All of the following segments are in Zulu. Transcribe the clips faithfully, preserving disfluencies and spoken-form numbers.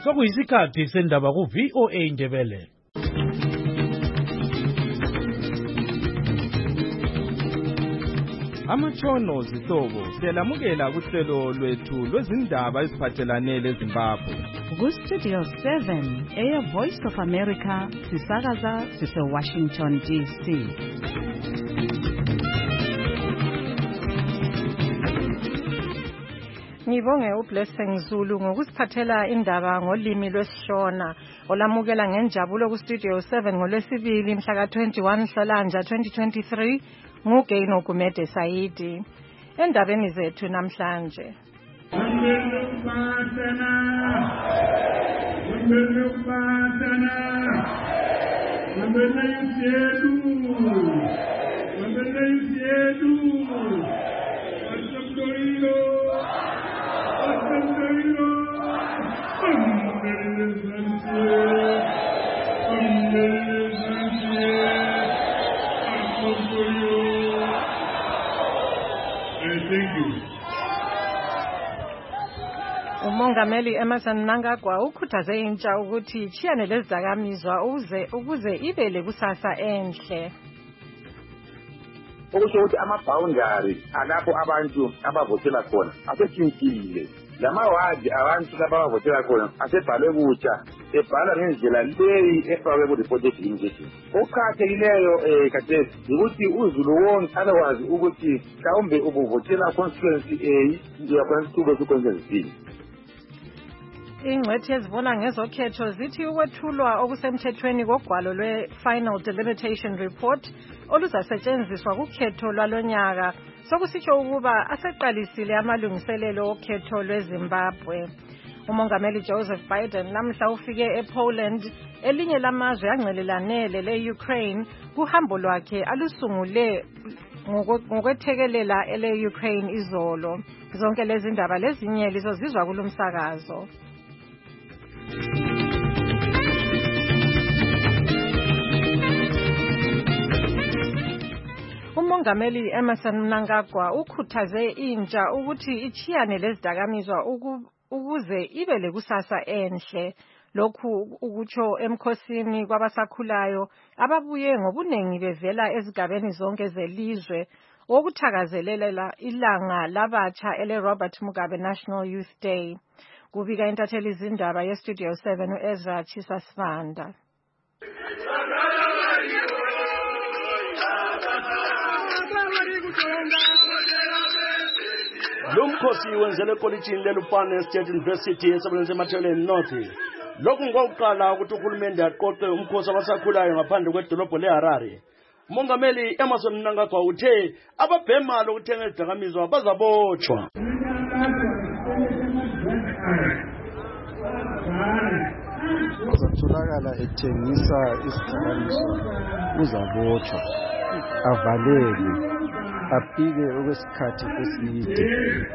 sokuyisikhathi sendaba ku V O A Ndebele. Amatshono zihlobo siyalamukela kuhlelo lwethu lwezindaba eziphathelane leZimbabwe. Ku-Studio seven, Air Voice of America, sisakaza sise-Washington D C. Ngibonge uBlessing Zulu ngokusiphathela indaba ngolimi lwesiShona olamukela ngenjabulo ku-Studio seven ngolwesibili mhla ka twenty-one Nhlolanja twenty twenty-three nguGaino Gumede Saidi. Endabeni zethu namhlanje. Umongameli Emmerson Mnangagwa ukhuthaze intsha ukuthi ichiyane lezidakamizwa ukuze ukuze ibe lekusasa enhle. Okusho ukuthi ama-boundary alapho abantu abavotela khona asetshintshile. Lamawadi abantu abavotela khona asebhalwe kutsha, ebhala ngendlela leyi efakwe ku-reported injection. Okuqakathekileyo um khathesi yikuthi uzulu wonke abekwazi ukuthi mhlawumbe ubuvotela constituency A uyakhona isithuko ku-constituency B. Ingcwethi ezibona ngezokhetho zithi ukwethulwa okusemthethweni kogwalo lwe-Final Delimitation Report oluzasetshenziswa kukhetho lwalonyaka sokusitsho ukuba aseqalisile amalungiselelo okhetho lweZimbabwe. Umongameli Joseph Biden namhla ufike ePoland, elinye lamazwe angcelelanele le-Ukraine, kuhambo lwakhe alusungule ngokwethekelela ele-Ukraine izolo. Zonke lezi ndaba lezinye lizozizwa kulumsakazo. Umongameli Emmerson Mnangagwa ukhuthaze intsha ukuthi ichiyane lezidakamizwa ukuze ibe lekusasa enhle. Lokhu ukutsho emkhosini kwabasakhulayo ababuye ngobunengi bevela ezigabeni zonke zelizwe okuthakazelela ilanga labatsha ele Robert Mugabe National Youth Day. Kubika intatheli izindaba ye-Studio seven u-Ezra Chisasvanda. Lo mkhosi wenzele ekolitshini leLupane State University esebenza eMatheleni North. Lokhu ngokuqala ukuthi uhulumende aqoqe umkhosi abasakhulayo ngaphandle kwedolobho leHarare. Umongameli Emmerson Mnangagwa uthe ababhema lokuthenga izidakamizwa bazabotshwa. Uzatholakala ethengisa izidakamizwa uzabotshwa, avalelwe, apike okwesikhathi eside.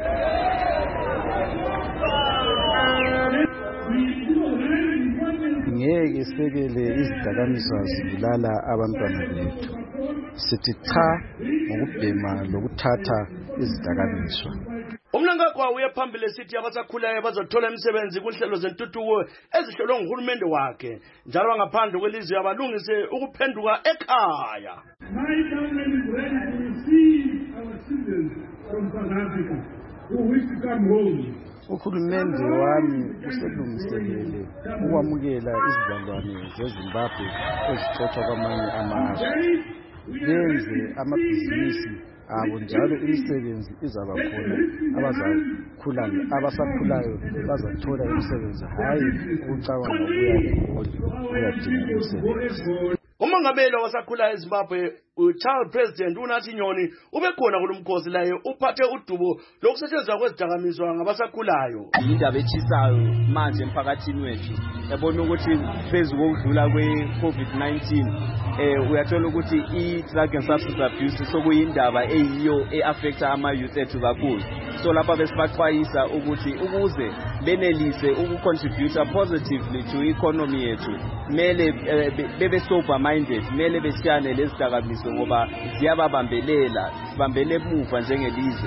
Ngeke sekele izidakamizwa zibulala abantwana bethu. Sithi cha ngokubhema lokuthatha izidakamizwa. Umnangagwa uye phambili esithi abasakhulayo bazothola imisebenzi kunhlelo zentuthuko ezihlolwe nguhulumende wakhe njalo ngaphandle kwelizwe abalungise ukuphenduka ekhaya. My government is ready to receive our citizens from South Africa who wish to come home. Uhulumende wami uselungiselele ukwamukela izizalwane zeZimbabwe ezixoxa kwamanye amazwe. Benze amabhizinisi abo njalo imisebenzi izaba khona, abazakhulayo abasakhulayo bazathola imisebenzi, hayi ukucabanga ukuya kudinga imisebenzi. Umongameli wasakhulayo eZimbabwe uCharles President uNathi Nyoni ubekhona kulomkhosi laye uphathe udubo lokusetshenziswa kwezidakamizwa ngabasakhulayo. Indaba echisayo manje emphakathini wethu yabona ukuthi phezulu kokudlula kwe-COVID nineteen eh uyathola ukuthi i-drug and substance abuse sokuyindaba eyiyo e-affecta ama-youth ethu kakhulu. So lapha besibaxwayisa ukuthi ukuze benelise ukucontribute positively to economy yethu mele bebe sober minded, mele besiyane lezidakamizwa ngoba ziyababambelela, sibambele emuva njengelizwe.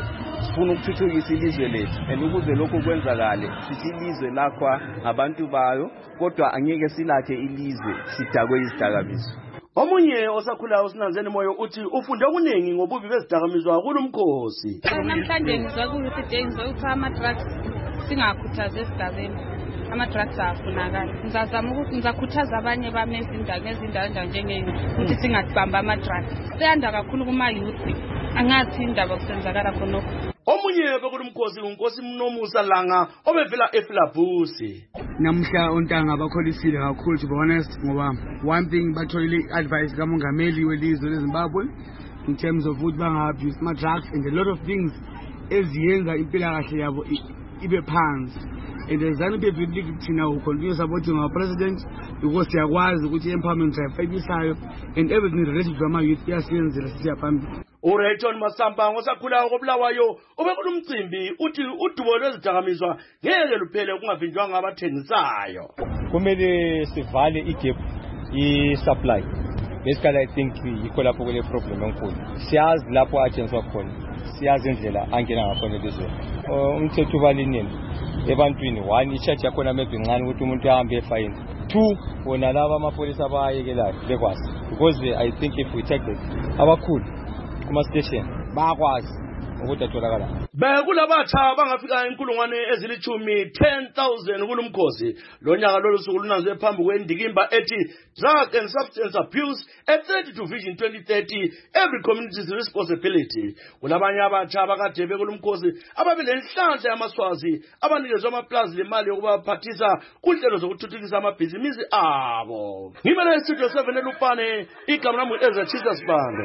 sifuna ukuthuthukisa ilizwe lethu and ukuze lokho kwenzakale sithi ilizwe lakwa ngabantu bayo kodwa angeke silakhe ilizwe sidakwe izidakamizwa. Omunye osakhulayo uSinanzeni Moyo uthi ufunde okuningi ngobubi bezidakamizwa kulumkhosi. Namhlanje ngizwa ukuthi day ngizokuthatha ama drugs singakhuthaza esigabeni. Ama drugs afunakala. Ngizazama ukuthi ngizakhuthaza abanye bami ezindawo ngezindawo njengeni ukuthi singadibamba ama drugs. Siyanda kakhulu kuma youth. Angathi indaba kusenzakala khonokho. Omunye bekulumkhosi unkosi Mnomusa Langa obevela eFlabusi. Namhla ontanga bakholisile kakhulu to be honest ngoba one thing bathoyile advice kamongameli welizwe leZimbabwe in terms of ukuthi bangabuse ama drugs and a lot of things eziyenza impilakahle yabo ibe phansi. And the ZANU-P F League thina who continue supporting our president because siyakwazi ukuthi empowerment drive ebisayo and everything related to ama youth iyasiyenzela sisiya phambili. uRayton Masamba ngosakhulayo koBulawayo obekulumcimbi uthi udubo lwezidakamizwa ngeke luphele kungavinjwa ngabathengisayo. Kumele sivale igap i-supply. Basically I think yikho lapho kule problem enkulu. Siyazi lapho atshenzwa khona. Siyazi indlela angena ngakhona elizweni. Umthetho ubalinini ebantwini one i-charge yakhona maybe incane ukuthi umuntu ahambe efine. Two wona laba amapolisa abayekelayo bekwazi because I think if we take this abakhulu kuma station bakwazi ukuthi atholakala. Bekulabatsha bangafika inkulungwane ezilithumi ten thousand kulumkhosi lonyaka lolu suku lunanzwe phambi kwendikimba ethi Drug and Substance Abuse at thirty to Vision twenty thirty every community's responsibility. Kulabanye abatsha bakade bekulumkhosi ababile inhlanhla yamaswazi abanikezwe amaplazi lemali yokubaphathisa kunhlelo zokuthuthukisa amabhizinisi abo. Ngimele Studio seven eLupane igama lami Ezra Jesus Bando.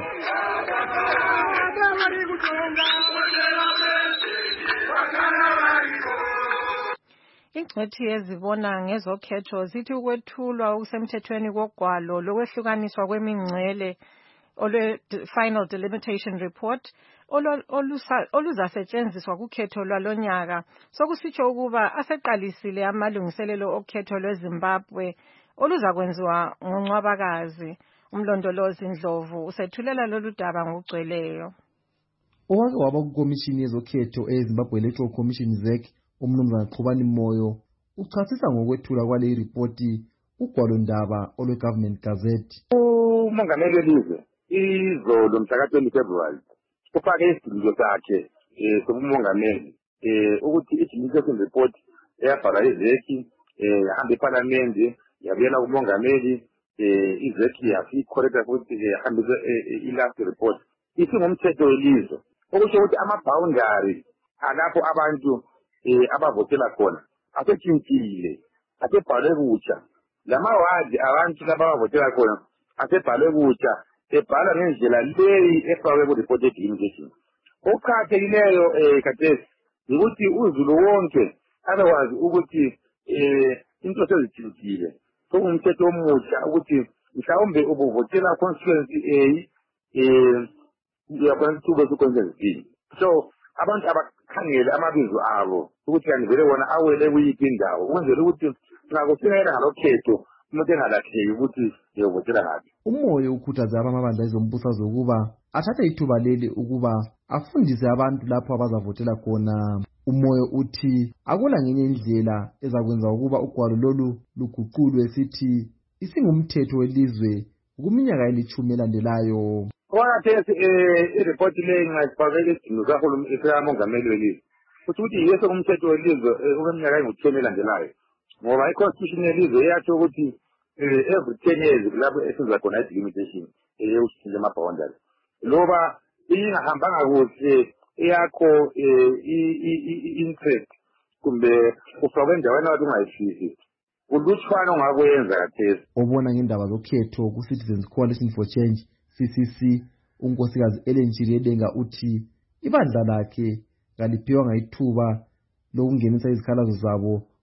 Ingcwethi ezibona ngezokhetho zithi ukwethulwa okusemthethweni kogwalo lokwehlukaniswa kwemingcele olwe final delimitation report oluzasetshenziswa kukhetho lwalonyaka sokusitsho ukuba aseqalisile amalungiselelo okhetho lweZimbabwe oluzakwenziwa ngoNcwabakazi. Umlondolozi Ndlovu usethulela lolu daba ngokugcweleyo. Owake waba kukomishini yezokhetho eZimbabwe Electoral Commission Z E C umnumzana Qhubani Moyo uchasisa ngokwethula kwale ripoti ugwalo ndaba olwe Government Gazette. Umongameli welizwe izolo mhla twenty February ufake isidingo sakhe eh sobumongameli eh ukuthi i-delimitation report eyabhala i-Z E C eh yahambe eParliament yabuyela kumongameli eh i-Z E C yafi correct ukuthi ihambise i-last report isingumthetho welizwe okusho ukuthi ama-boundary alapho abantu eh abavotela khona asetshintshile asebhalwe kutsha lamawadi abantu labavotela khona asebhalwe kutsha ebhala ngendlela leyi efakwe ku-report ye-delimitation. Okuqakathekileyo eh khathesi ukuthi uzulu wonke abekwazi ukuthi eh into sezitshintshile sokungumthetho omutsha ukuthi mhlawumbe ubuvotela constituency A eh uyakwazi ukuba ku-constituency B. So abantu abakhangele amabizo abo ukuthi kanivele wona awele kuyiphi indawo ukwenzela ukuthi ngakufinyelela ngalokhetho umuntu engalahleki ukuthi uyovotela ngaphi. Umoyo ukhuthaza abamabandla ezombusazwe ukuba athathe ithuba leli ukuba afundise abantu lapho abazavotela khona. Umoyo uthi akula ngenye indlela ezakwenza ukuba ugwalo lolu luguqulwe sithi isingumthetho welizwe kuminyaka elithumi elandelayo. Wakathesi eh ireport leyi ngayifakela isidingo kahulumeni sikamongameli welizwe ukuthi yese umthetho welizwe okweminyaka engithumi elandelayo ngoba i-constitution yelizwe iyatsho ukuthi every ten years lapho esenza khona i-delimitation eyoshintsha ama-boundary loba ingahambanga kuhle eyakho i-interest kumbe ufakwe endaweni abantu ungayifisi kulutshwana ongakwenza kathesi. Obona ngendaba zokhetho ku-Citizens Coalition for Change C C C unkosikazi Ellen Chiriyedenga uthi ibandla lakhe ngaliphiwanga ithuba lokungenisa izikhalazo zabo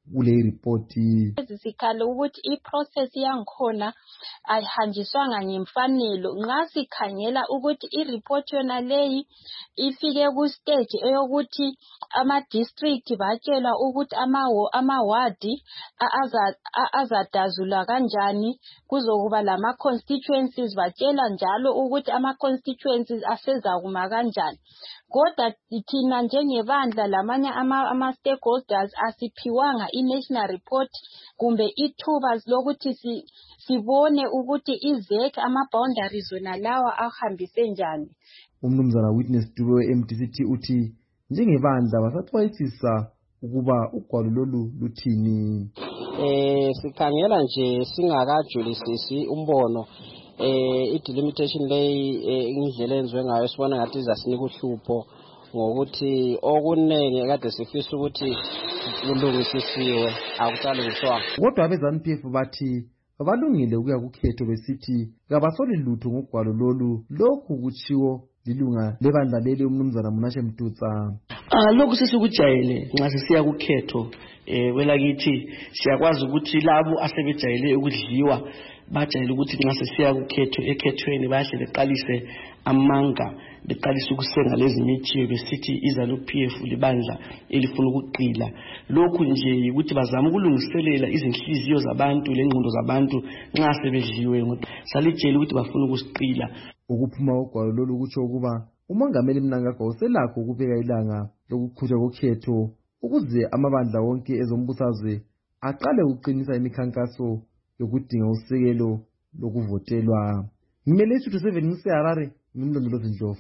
kule ripoti. Sikhalo ukuthi iprocess yangikhona ayihanjiswanga ngemfanelo nxa sikhangela ukuthi ireport yona leyi ifike ku stage eyokuthi ama district batshelwa ukuthi ama ama ward azadazula kanjani, kuzokuba lama constituencies batshela njalo ukuthi ama constituencies asezakuma kanjani. Kodwa thina njengebandla lamanye ama, ama stakeholders asiphiwanga i-national report kumbe ithuba lokuthi si, sibone ukuthi izek ama-boundaries zona lawa ahambise njani. Umnumzana Witness Dube we-M D C T uthi njengebandla basaxwayisisa ukuba ugwalo lolu luthini. Eh sikhangela nje singakajulisisi umbono eh i-delimitation lay indlela enziwe ngayo sibona ngathi izasinika uhlupho ngokuthi okunenge kade sifisa ukuthi kulungisisiwe akusalungiswa. Kodwa abezanu-P F bathi balungile ukuya kukhetho besithi kabasoli lutho ngogwalo lolu, lokhu kutshiwo lilunga lebandla leli umnumzana Munashe Mtutsa. Ah lokhu sesikujayele nxa sisiya kukhetho eh welakithi siyakwazi ukuthi labo asebejayele ukudliwa bajayele ukuthi nxa sesiya kukhetho ekhethweni bahle beqalise amanga beqalise ukusenga lezi mithiyo besithi izanu-P F libandla elifuna ukuqila. Lokhu nje ukuthi bazama ukulungiselela izinhliziyo zabantu lengqondo zabantu nxa sebedliwe salijele ukuthi bafuna ukusiqila. Ukuphuma ugwalo lolu kutsho ukuba umongameli Mnangagwa uselakho ukubeka ilanga lokuqhutshwa kokhetho ukuze amabandla wonke ezombusazwe aqale ukuqinisa imikhankaso yokudinga usekelo lokuvotelwa. Ngimele isithu seven ngiseharare ngimlondolozi Ndlovu.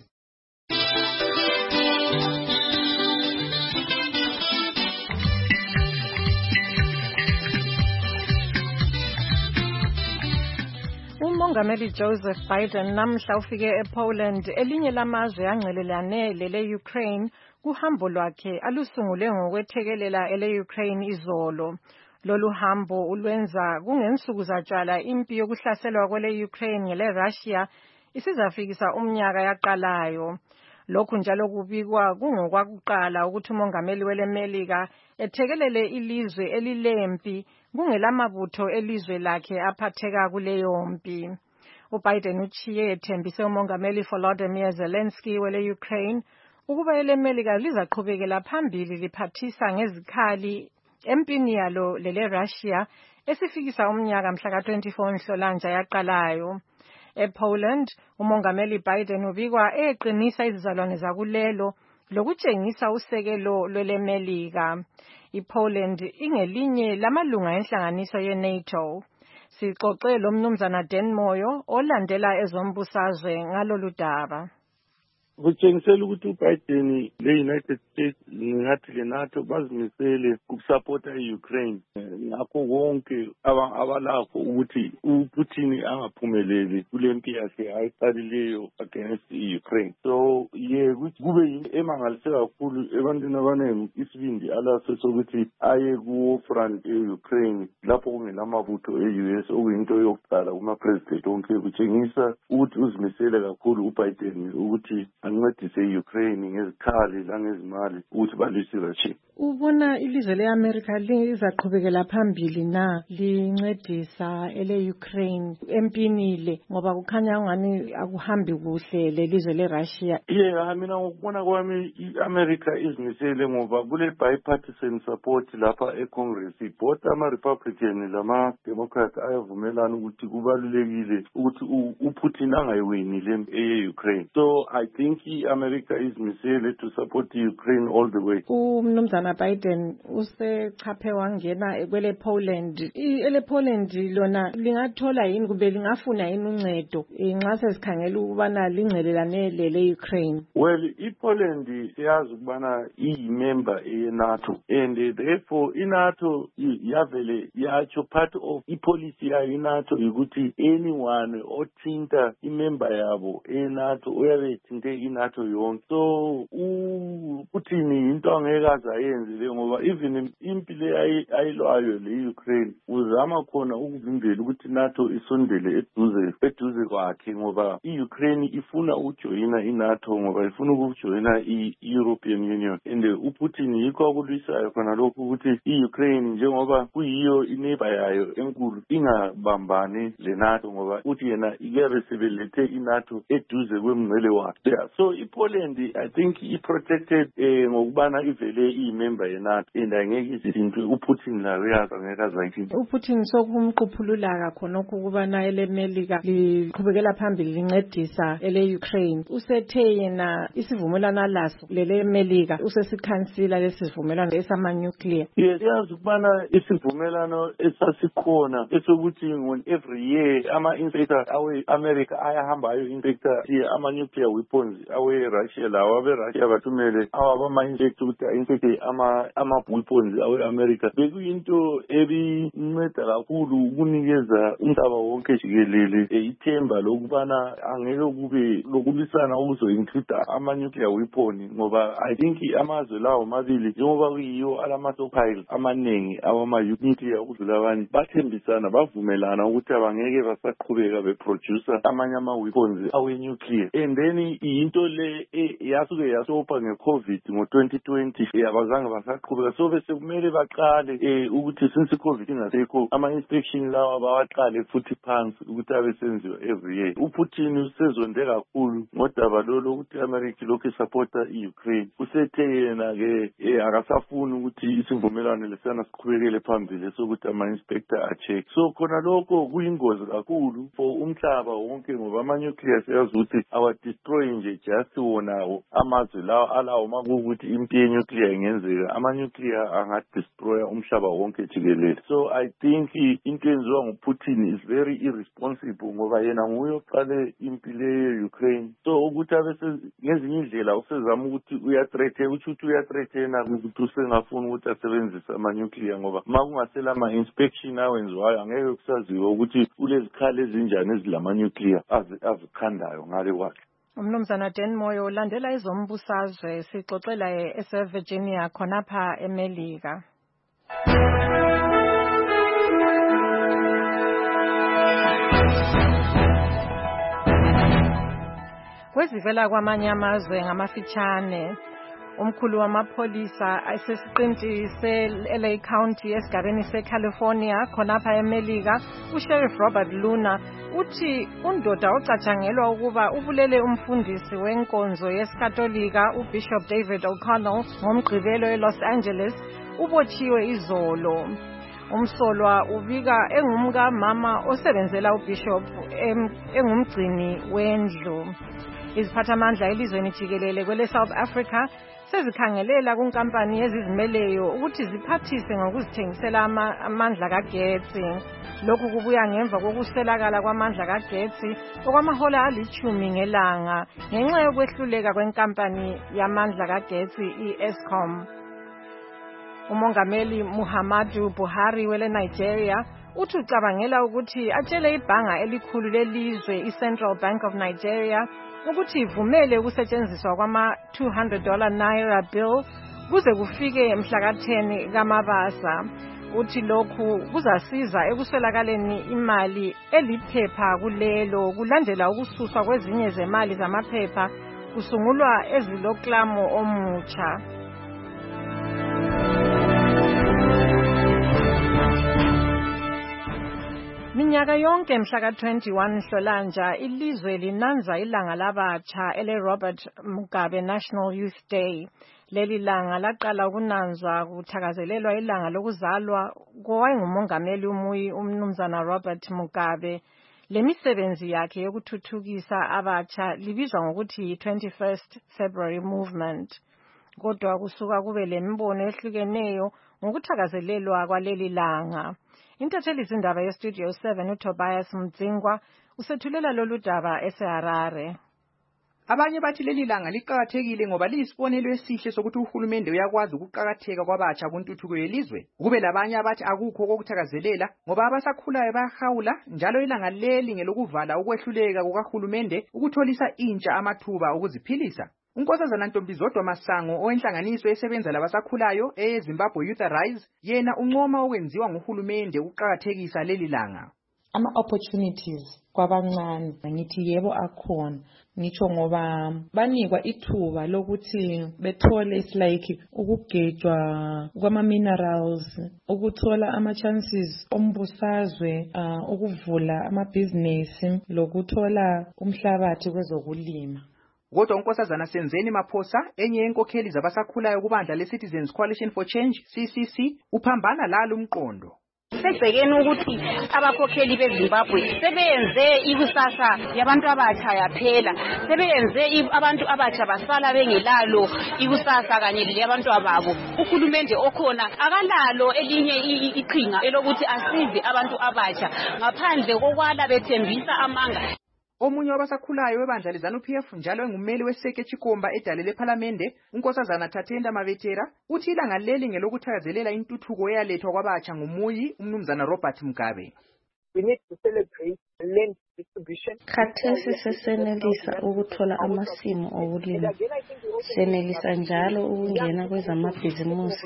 uMongameli Joseph Biden namhla ufike ePoland, elinye lamazwe angcelelane lele-Ukraine, kuhambo lwakhe alusungule ngokwethekelela ele-Ukraine izolo. Lolu hambo ulwenza kungensuku zatshwala impi yokuhlaselwa kwele-Ukraine ngele-Russia isizafikisa umnyaka yaqalayo. Lokhu njalo kubikwa kungokwakuqala ukuthi umongameli weleMelika ethekelele ilizwe elilempi kungelamabutho elizwe lakhe aphatheka kuleyo mpi. uBiden uchiye ethembise umongameli Volodymyr Zelensky wele-Ukraine ukuba eleMelika lizaqhubekela phambili liphathisa ngezikhali empini yalo lele-Russia esifikisa umnyaka mhla ka twenty-four Nhlolanja yaqalayo. EPoland, umongameli Biden ubikwa eqinisa izizalwane zakulelo lokutshengisa usekelo lweleMelika. iPoland ingelinye lamalunga enhlanganiso ye-NATO. Sixoxe lo mnumzana Dan Moyo olandela ezombusazwe ngalolu daba. Kutshengisela ukuthi uBiden le-United States ngathi le-NATO bazimisele ukusapota i-Ukraine. Ngakho konke abalakho ukuthi uPutin angaphumeleli kule mpi yakhe ayiqalileyo against i-Ukraine. So ye kube yinto emangalise kakhulu ebantwini abaningi isibindi alaso sokuthi aye ku-front e-Ukraine lapho kungelamabutho e-U S okuyinto yokuqala kuma-president onke. Kutshengisa ukuthi uzimisele kakhulu uBiden ukuthi ancedise i-Ukraine ngezikhali langezimali ukuthi balwise i-Russia. Ubona ilizwe le-Amerika lizaqhubekela phambili na lincedisa ele-Ukraine empini le ngoba kukhanya ungani akuhambi kuhle lelizwe le-Russia? Yeah, mina ngokubona kwami i-Amerika izimisele ngoba kule bipartisan support lapha e-Congress. Both ama-Republican lama-Democrat ayavumelana ukuthi kubalulekile ukuthi uPutin angayiwini le e-Ukraine. So I think i-America izimisele to support Ukraine all the way. Umnumzana Biden usechaphe wangena kwele Poland. Ele Poland lona lingathola yini kube lingafuna yini uncedo nxa sesikhangela ukubana lingcelelane le-Ukraine? Well, iPoland siyazi ukubana iyi-member ye-NATO and therefore i-NATO yavele yatsho part of i-policy yayo i-NATO ukuthi anyone othinta i-member yabo e-NATO uyabe ethinte i-NATO yonke. So uPutin into angeke azayenze ngoba even impi le ayilwayo le-Ukraine uzama khona ukuvimbela ukuthi i-NATO isondele eduze eduze kwakhe ngoba i-Ukraine ifuna ukujoyina i-NATO ngoba ifuna ukujoyina i-European Union. And uPutin yikho akulwisayo khona lokhu ukuthi i-Ukraine njengoba kuyiyo ineighbor yayo enkulu ingabambani le-NATO ngoba uthi yena ike sebelethe i-NATO eduze kwemngcele wakhe. Yeah. So i-Poland I think i-protected eh, ngokubana ivele iyi-member ye-NATO and angeke izinto uPutin lawo yazi angeke azayithini. uPutin sokumquphulula khona ukubana elemelika liqhubekela phambili lincedisa ele-Ukraine. Usethe yena isivumelwano laso lele Melika usesikhansila lesivumelwano esama-nuclear. Yes, yazi ukubana isivumelwano esasikhona esokuthi ngon every year ama-inspector awe-America ayahamba ayo-inspector ama-nuclear weapons awe-Russia lawo abe-Russia bathumele awabama-inspector ukuthi a-inspecte ama-weapons awe-America. Bekuyinto ebinceda kakhulu ukunikeza umhlaba wonke jikelele ithemba lokubana angeke kube lokulwisana okuzo-include ama-nuclear weapon ngoba I think amazwe lawo mabili njengoba kuyiyo alama-stockpile amaningi awama-nuclear ukudlula abanye bathembisana bavumelana ukuthi abangeke basaqhubeka beproducer amanye ama-weapons awe-nuclear. And then into le yasuke yasopa nge-COVID ngo-twenty twenty abazange basaqhubeka so bese kumele baqale ukuthi since i-COVID ingasekho ama-inspection lawa bawaqale futhi phansi ukuthi abe senziwa every year. uPutin usezonde kakhulu ngodaba lolo ukuthi i-America lokhu isupporta i-Ukraine. Usethe yena-ke akasafuni ukuthi isivumelwano lesana siqhubekele phambili sokuthi ama-inspector a-check. So khona lokho kuyingozi kakhulu for umhlaba wonke ngoba ama-nuclear siyazi ukuthi awa-destroy nje just wonawo amazwe lawo alawo makuwukuthi impi ye-nuclear ingenzeka ama-nuclear angadestroya umhlaba wonke jikelele. So I think into enziwa nguPutin is very irresponsible ngoba yena nguye oqale impi le ye-Ukraine. So ukuthi abe ngezinye indlela usezama ukuthi uyathreathe ukuthi uyathreathena ukuthi usengafuni ukuthi asebenzise ama-nuclear ngoba ma kungasela ama-inspection awenziwayo angeke kusaziwe ukuthi ulezikhali ezinjani ezilama-nuclear azikhandayo ngale kwakhe. Umnumzana Dan Moyo ulandela izombusazwe sixoxela ese-Virginia khonapha eMelika. Kwezivela kwamanye amazwe ngamafitshane umkhulu wamapholisa asesiqinti se-L A County esigabeni se-California khonapha eMelika uSheriff Robert Luna uthi undoda ocatshangelwa ukuba ubulele umfundisi wenkonzo yesikatolika uBishop David O'Connell ngomgqibelo eLos Angeles ubotshiwe izolo. Umsolwa ubika engumka mama osebenzela uBishop engumgcini wendlu. Iziphathamandla elizweni jikelele kwele South Africa sezikhangelela kunkampani ezizimeleyo ukuthi ziphathise ngokuzithengisela amandla kagetsi. Lokhu kubuya ngemva kokuswelakala kwamandla kagetsi okwamahola alichumi ngelanga ngenxa yokwehluleka kwenkampani yamandla kagetsi i-Eskom. Umongameli Muhammadu Buhari wele Nigeria uthi ucabangela ukuthi atshele ibhanga elikhulu lelizwe i-Central Bank of Nigeria ukuthi ivumele ukusetshenziswa kwama two hundred dollar naira bill kuze kufike mhla ka ten kaMabasa. Uthi lokhu kuzasiza ekuswelakaleni imali eliphepha kulelo kulandela ukususwa kwezinye zemali zamaphepha kusungulwa eziloklamo omutsha. Minyaka yonke mhla ka twenty-one Nhlolanja ilizwe linanza ilanga labatsha ele Robert Mugabe National Youth Day. Leli langa laqala ukunanzwa kuthakazelelwa ilanga lokuzalwa kowayengumongameli umuyi umnumzana Robert Mugabe. Lemisebenzi yakhe yokuthuthukisa abatsha libizwa ngokuthi twenty-first February Movement. Kodwa kusuka kube lembono ehlukeneyo ngokuthakazelelwa kwaleli langa. Intatheli zindaba yeStudio seven uTobias Mdzingwa usethulela lolu daba eseHarare. Abanye bathi leli langa liqhakathekile ngoba liyisibonelo esihle sokuthi uhulumende uyakwazi ukuqhakatheka kwabatsha kuntuthuko yelizwe. Kube labanye abathi akukho kokuthakazelela ngoba abasakhulayo bayahawula njalo ilanga leli ngelokuvala ukwehluleka kukahulumende ukutholisa intsha amathuba okuziphilisa. Unkosazana Ntombizodwa Masango owenhlanganiso esebenza labasakhulayo eZimbabwe Youth Arise yena uncoma okwenziwa nguhulumende ukuqhakathekisa leli langa. Ama opportunities kwabancane ngithi yebo akhona ngitsho ngoba banikwa ithuba lokuthi bethole is like ukugejwa kwama minerals, ukuthola ama chances ombusazwe, uh, ukuvula ama business lokuthola umhlabathi kwezokulima. Kodwa unkosazana Senzeni Maphosa enye yenkokheli zabasakhulayo kubandla leCitizens Coalition for Change C C C uphambana lalo umqondo. Sebhekeni ukuthi abakhokheli beZimbabwe sebenze ikusasa yabantu abatsha yaphela, sebenze abantu abatsha basala bengelalo ikusasa kanye labantu ababo. Uhulumende okhona akalalo elinye iqhinga elokuthi asize abantu abatsha ngaphandle kokwala bethembisa amanga. Omunye wabasakhulayo webandla leZANU P F njalo engumeli weSeke Chikomba edale lePhalamende unkosazana Thatenda Mavetera uthi ilanga leli ngelokuthakazelela intuthuko eyalethwa kwabatsha ngumuyi umnumzana Robert Mugabe. We need to celebrate land distribution. Khathesi sesenelisa ukuthola amasimo okulima. Senelisa njalo ukungena kwezamabhizimusi.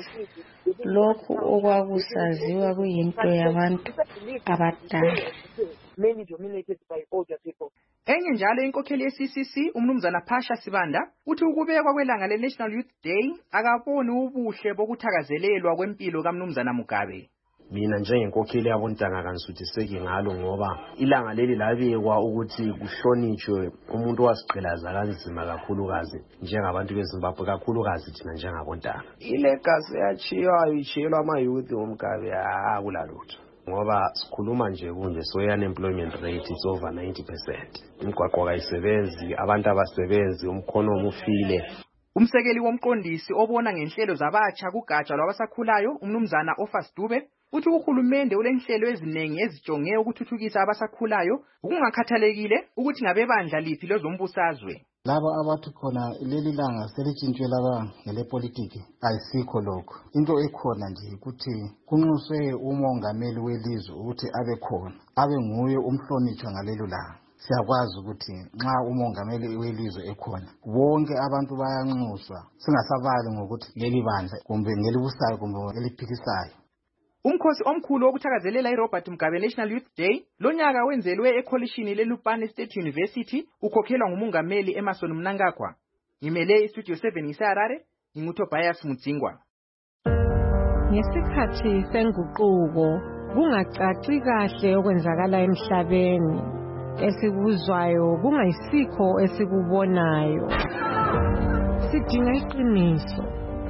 Lokhu okwakusaziwa kuyinto yabantu abadala. Many dominated by older people. Enye njalo inkokheli ye-C C C umnumzana Phasha Sibanda uthi ukubekwa kwelanga le-National Youth Day akaboni ubuhle bokuthakazelelwa kwempilo kamnumzana Mugabe. Mina njengenkokheli yabontanga kanisuthiseki ngalo ngoba ilanga leli labekwa ukuthi kuhlonitshwe umuntu wasiqhelaza kanzima kakhulukazi njengabantu beZimbabwe, kakhulukazi thina njengabontanga. Ilegacy yachiyayo ichiyelwa ama-youth uMugabe akulalutho. Ngoba sikhuluma nje kunje so unemployment rate is over ninety percent. Imigwaqo kayisebenzi, abantu abasebenzi, umkhono umufile. Umsekeli womqondisi obona ngenhlelo zabatsha kugatsha lwabasakhulayo umnumzana Ofas Dube uthi uhulumende ulenhlelo eziningi ezijonge ukuthuthukisa abasakhulayo ukungakhathalekile ukuthi ngabebandla liphi lezombusazwe. Laba abathi khona leli langa selitshintshwe laba ngelepolitiki ayisikho lokho. Into ekhona nje ukuthi kunxuswe umongameli welizwe ukuthi abe khona, abe nguye umhlonitshwa ngalelo langa. Siyakwazi ukuthi nxa umongameli welizwe ekhona bonke abantu bayanxuswa, singasabali ngokuthi leli bandla kumbe ngelibusayo kumbe ngeliphikisayo. Umkhosi omkhulu wokuthakazelela iRobert Mugabe National Youth Day lonyaka wenzelwe ekholishini leLupane State University ukhokhelwa ngumongameli Emerson Mnangagwa. Ngimele iStudio seven ngiseHarare, nginguTobias Mudzingwa. Ngesikhathi senguquko kungacaci kahle okwenzakala emhlabeni, esikuzwayo kungayisikho esikubonayo. Sidinga iqiniso.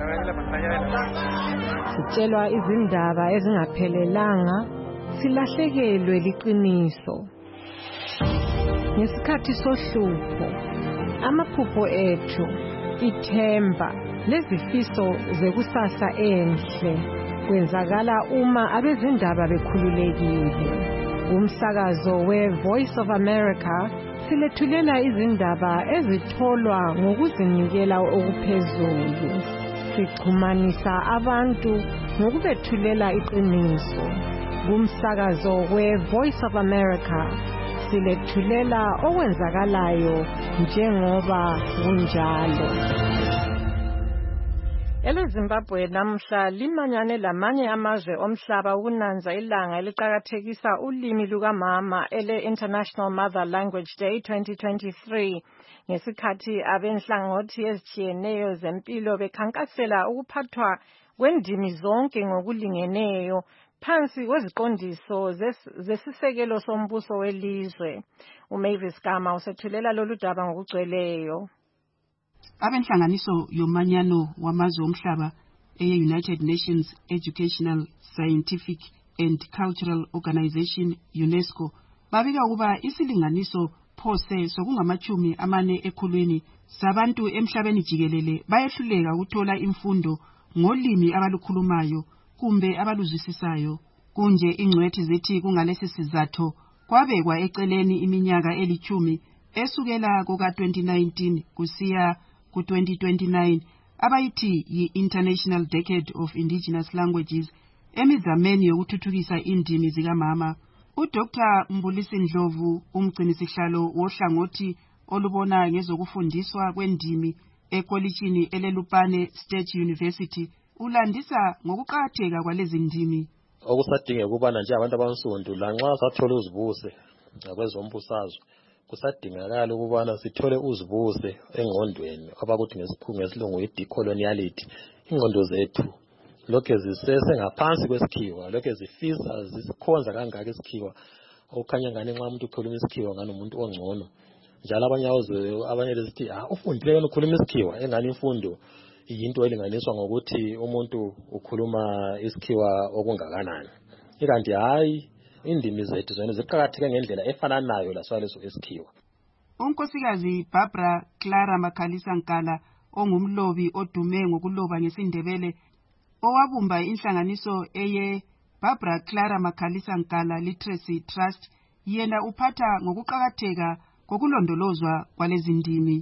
Sitshelwa izindaba ezingaphelelanga, silahlekelwe liqiniso. Ngesikhathi sohlupho, amaphupho ethu, ithemba, lezifiso zekusasa enhle kwenzakala uma abezindaba bekhululekile. Umsakazo we-Voice of America silethulela izindaba ezitholwa ngokuzinikela okuphezulu. Sixhumanisa abantu ngokubethulela iqiniso. Kumsakazo we-Voice of America silethulela okwenzakalayo njengoba kunjalo. EleZimbabwe namhla limanyane lamanye amazwe omhlaba ukunanza ilanga eliqhakathekisa ulimi lukamama ele-International Mother Language Day twenty twenty-three. Ngesikhathi abenhlangothi ezitshiyeneyo zempilo bekhankasela ukuphathwa kwendimi zonke ngokulingeneyo phansi kweziqondiso zesisekelo sombuso welizwe. uMavis Gama usethulela lolu daba ngokugcweleyo. Abenhlanganiso yomanyano wamazwe omhlaba eye-United Nations Educational, Scientific and Cultural Organization UNESCO babika ukuba isilinganiso phose sokungamachumi amane ekhulwini sabantu emhlabeni jikelele bayehluleka ukuthola imfundo ngolimi abalukhulumayo kumbe abaluzwisisayo. Kunje ingcwethi zithi kungalesi sizatho kwabekwa eceleni iminyaka elichumi esukela kuka twenty nineteen kusiya ku twenty twenty-nine abayithi yi-International Decade of Indigenous Languages emizameni yokuthuthukisa indimi zikamama. uDoctor Mbulisi Ndlovu, umgcinisihlalo wohlangothi olubona ngezokufundiswa kwendimi ekolitshini eleLupane State University, ulandisa ngokuqakatheka kwalezi ndimi. Okusadingeka ukubana nje abantu abansundu lanxa sathola uzibuse ngakwezombusazwe, kusadingakala ukubana sithole uzibuse engqondweni abakuthi ngesiphungu ngesilungu i-decoloniality. Ingqondo zethu lokho zisese ngaphansi kwesikhiwa, lokho zifisa zisikhonza kangaka isikhiwa, okukhanya ngani nxa umuntu ukhuluma isikhiwa ngani umuntu ongcono. Njalo abanye awuzwe abanye lezithi ah ufundile ukukhuluma isikhiwa, engani imfundo yinto elinganiswa ngokuthi umuntu ukhuluma isikhiwa okungakanani. Ikanti hayi, indimi zethu zona ziqakatheke ngendlela efananayo laswaleso isikhiwa. Unkosikazi Barbara Clara Makhalisa Nkala, ongumlobi odume ngokuloba ngesindebele, owabumba inhlanganiso eye Barbara Clara Makhalisa Nkala Literacy Trust, yena uphatha ngokuqakatheka kokulondolozwa kwalezi ndimi.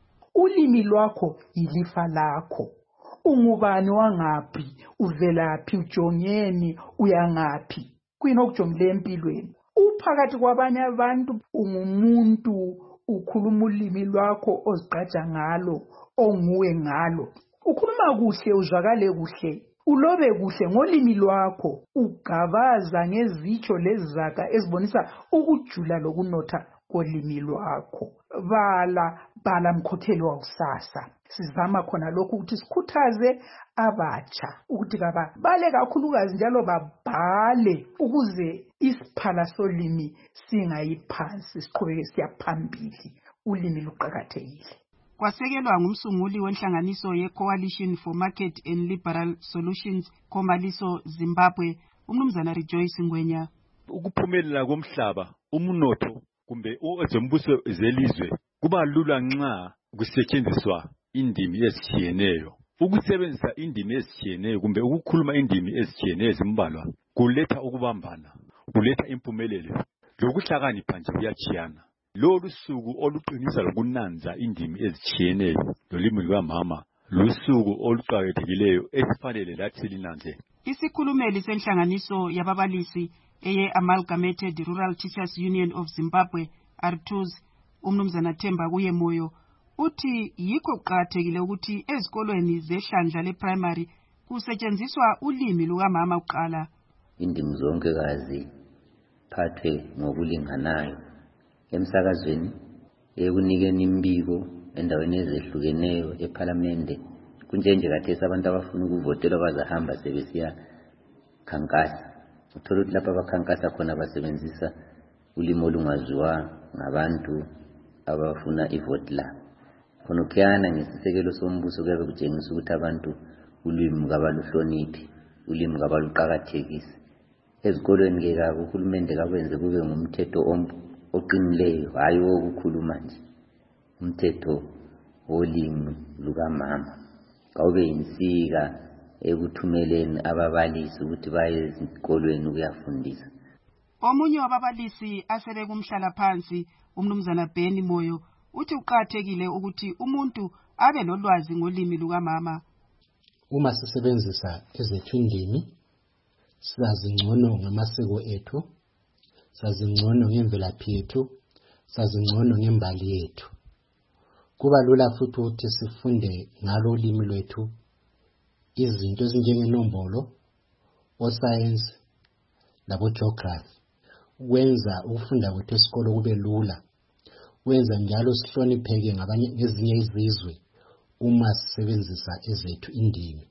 Ulimi lwakho ilifa lakho. Ungubani wangaphi, uvelaphi, ujongeni, uyangaphi. Kuyini okujongile empilweni. Uphakathi kwabanye abantu, ungumuntu, ukhuluma ulimi lwakho ozigqaja ngalo, onguwe ngalo. Ukhuluma kuhle, uzwakale kuhle, ulobe kuhle ngolimi lwakho, ugabaza ngezitsho lezizaka ezibonisa ukujula lokunotha kolimi lwakho. Bala bala mkhokheli wakusasa. Sizama khona lokhu ukuthi sikhuthaze abatsha ukuthi kaba bale kakhulukazi njalo babhale ukuze isiphala solimi singayiphansi, siqhubeke siyaphambili. Ulimi luqakathekile. Kwasekelwa ngumsunguli wenhlanganiso ye-Coalition for Market and Liberal Solutions, Khomaliso Zimbabwe, umnumzana Rejoice Ngwenya. Ukuphumelela komhlaba, umnotho kumbe ezombuso zelizwe kuba lula nxa kusetshenziswa indimi ezitshiyeneyo. Ukusebenzisa indimi ezitshiyeneyo kumbe ukukhuluma indimi ezitshiyeneyo ezimbalwa kuletha ukubambana, kuletha impumelelo, lokuhlakanipha nje kuyachiyana. Lolu suku oluqinisa lokunanza indimi ezitshiyeneyo lolimi lukamama lusuku oluqakathekileyo esifanele lathi silinanze. Isikhulumeli senhlanganiso yababalisi eye Amalgamated Rural Teachers Union of Zimbabwe, A R T U Z, umnumzana Themba Kuyemoyo, uthi yikho kuqakathekile ukuthi ezikolweni zehlandla le-primary kusetshenziswa ulimi lukamama uqala. Indimi zonke kazi phathwe ngokulinganayo emsakazweni, ekunikeni imbiko endaweni ezehlukeneyo eParliament. Kunjenje kathesi abantu abafuna ukuvotela bazahamba sebesiya khankasa. Uthola ukuthi lapha abakhankasa khona basebenzisa ulimi olungaziwa ngabantu abafuna ivote la. Khona ukuyana ngesisekelo sombuso kuyabe kutshengisa ukuthi abantu ulimi kabaluhloniphi, ulimi kabaluqakathekise. Ezikolweni ke kabe uhulumende kabenze kube ngumthetho oqinileyo, hayi wokukhuluma nje, umthetho wolimi lukamama. Kawube insika ekuthumeleni ababalisi ukuthi baye ezikolweni ukuyafundisa. Omunye wababalisi asele kumhlala phansi, umnumzana Beni Moyo, uthi uqakathekile ukuthi umuntu abe lolwazi ngolimi lukamama. Uma sisebenzisa ezethu indimi, sizazi ngcono ngamasiko ethu, sazi ngcono ngemvelaphi yethu, sazi ngcono ngembali yethu. Kuba lula futhi ukuthi sifunde ngalo ulimi lwethu izinto ezinjengenombolo, oscience labo geography. Wenza ukufunda kwethu esikolo kube lula. Wenza njalo sihlonipheke ngabanye ngezinye izizwe uma sisebenzisa ezethu indimi,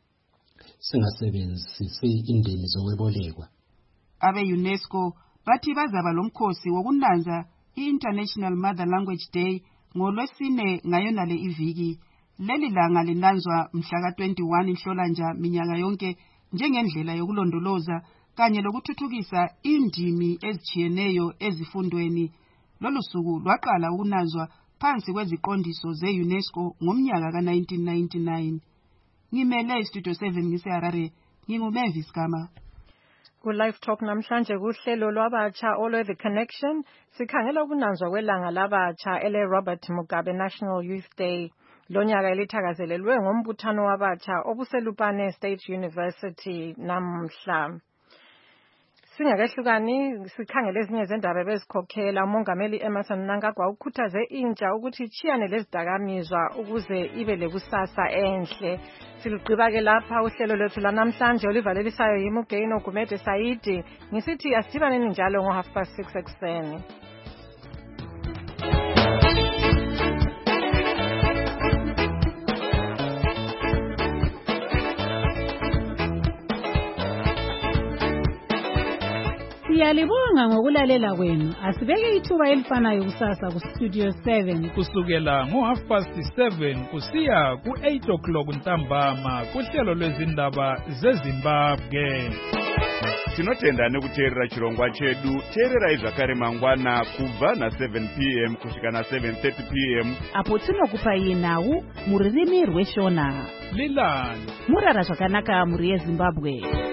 singasebenzisi indimi zokwebolekwa. Abe UNESCO bathi bazaba lomkhosi wokunanza i-International Mother Language Day ngolwesine ngayonale iviki. Leli langa linanzwa mhla ka twenty-one Nhlolanja minyaka yonke njengendlela yokulondoloza kanye lokuthuthukisa indimi ezitshiyeneyo ezifundweni. Lolu suku lwaqala ukunanzwa phansi kweziqondiso ze-UNESCO ngomnyaka ka nineteen ninety-nine. Ngimele iStudio seven ngise Harare, nginguMavis Gama. Ku-Live Talk namhlanje kuhlelo lwabatsha olwe The Connection sikhangela ubunanzwa kwelanga labatsha ele Robert Mugabe National Youth Day. Lonyaka elithakazelelwe ngombuthano wabatsha obuselupane State University namhla. Singakehlukani sikhangele ezinye zendaba bezikhokhela umongameli Emmerson Mnangagwa ukhuthaze intsha ukuthi chiyane lezidakamizwa ukuze ibe lekusasa enhle. Siligqiba ke lapha uhlelo lwethu lanamhlanje olivalelisayo yiMugeni Ogumede Saidi ngisithi asidibaneni njalo ngo half past six ekseni. Siyalibonga ngokulalela kwenu. Asibeke ithuba elifanayo kusasa ku Studio seven kusukela ngo half past seven kusiya ku eight o'clock ntambama kuhlelo lwezindaba zeZimbabwe. Tinotenda nekuteerera chirongwa chedu. Teererai zvakare mangwana kubva na seven p m kusvika na seven thirty p m apo tinokupai nhau muririmi rweshona. Lilani murara zvakanaka muri yeZimbabwe.